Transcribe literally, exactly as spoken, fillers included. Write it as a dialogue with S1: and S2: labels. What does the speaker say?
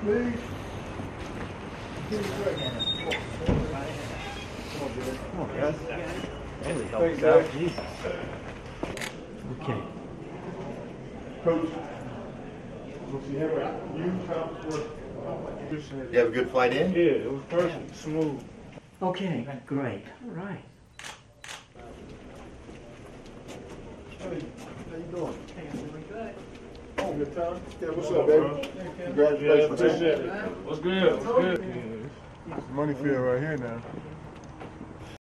S1: please.
S2: Come on, guys. Really help
S1: Thanks,
S2: us out.
S1: Dad.
S2: Jesus. Okay.
S1: Coach. What's he have? You,
S3: You have a good flight in?
S4: Yeah, it was perfect, smooth.
S2: Okay, great. All right.
S1: Hey, how you doing?
S2: Hey, I'm doing good.
S1: Oh, good time? Yeah, what's
S4: What's
S1: up,
S4: up,
S1: baby?
S4: bro?
S1: Congratulations.
S4: Yeah, appreciate it. What's good? What's good?
S1: Money field right here now.